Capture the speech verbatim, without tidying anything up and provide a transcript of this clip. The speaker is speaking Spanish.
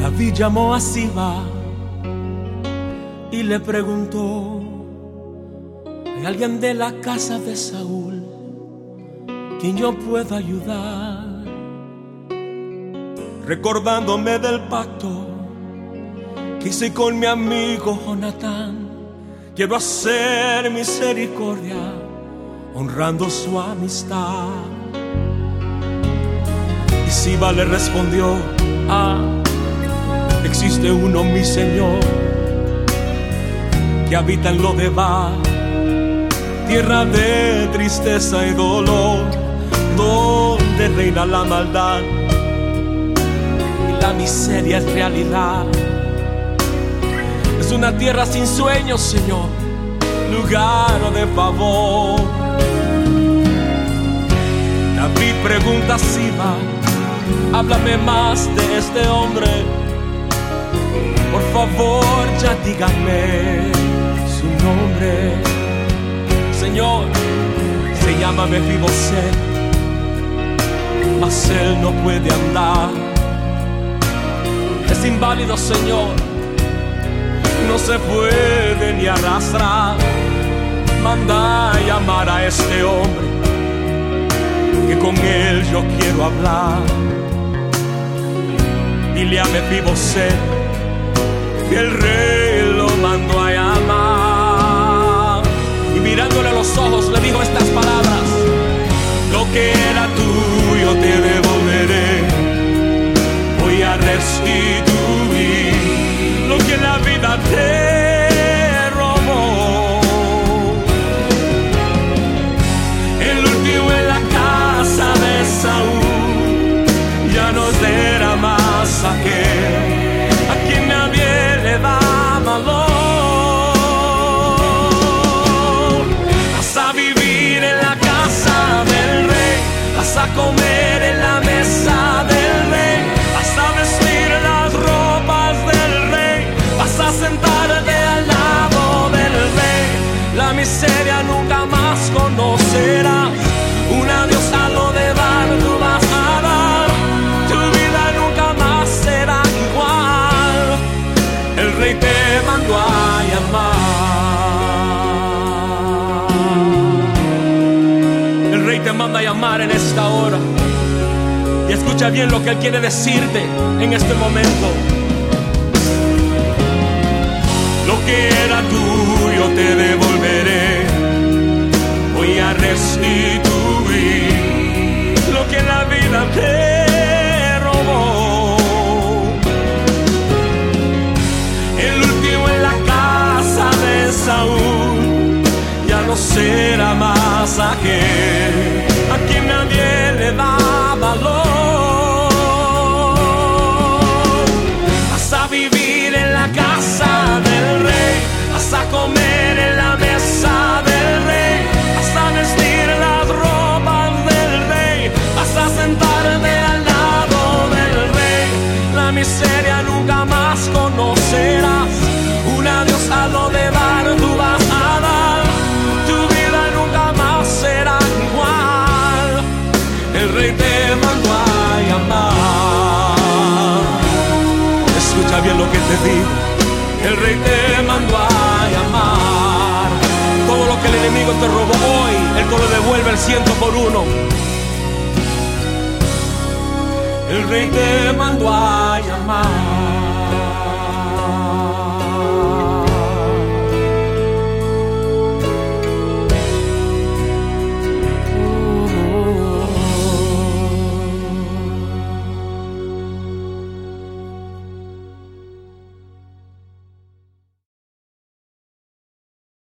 David llamó a Siba y le preguntó: ¿hay alguien de la casa de Saúl quien yo pueda ayudar? Recordándome del pacto que hice con mi amigo Jonatán, quiero hacer misericordia honrando su amistad. Y Siba le respondió: ah, existe uno, mi Señor, que habita en Lodebar, tierra de tristeza y dolor, donde reina la maldad y la miseria es realidad. Es una tierra sin sueños, Señor, lugar de favor. David pregunta a Siba: háblame más de este hombre, por favor, ya dígame su nombre. Señor, se llama Mefiboset, mas él no puede andar. Es inválido, Señor, no se puede ni arrastrar. Manda a llamar a este hombre, que con él yo quiero hablar. Dile a Mefiboset que el rey lo mandó a llamar. Y mirándole a los ojos le dijo estas palabras: lo que era tuyo te devolveré, voy a restituir lo que la vida te robó. El último en la casa de Saúl ya no será más aquel a quien nadie le da valor. Vas a vivir en la casa del rey, vas a comer en la mesa del rey, vas a vestir las ropas del rey, vas a sentarte al lado del rey. La miseria nunca más conocerás, un adiós a lo de dar tú vas a dar. Tu vida nunca más será igual, el rey te mandó a llamar. El rey te manda a llamar en esta hora. Y escucha bien lo que él quiere decirte en este momento. Lo que era tuyo te devolveré, voy a restituir lo que la vida te robó. El último en la casa de Saúl ya no será más aquel a quien nadie le da valor. Vas a vivir en la casa del rey, vas a comer en la mesa del rey, vas a vestir las ropas del rey, vas a sentarte al lado del rey. La miseria nunca más conocerás, un adiós a lo de dar tú vas a dar. Tu vida nunca más será igual, el rey te mandó a llamar. Escucha bien lo que te digo, el rey te mandó a llamar. Todo lo que el enemigo te robó hoy, él te lo devuelve el ciento por uno. El rey te mandó a llamar.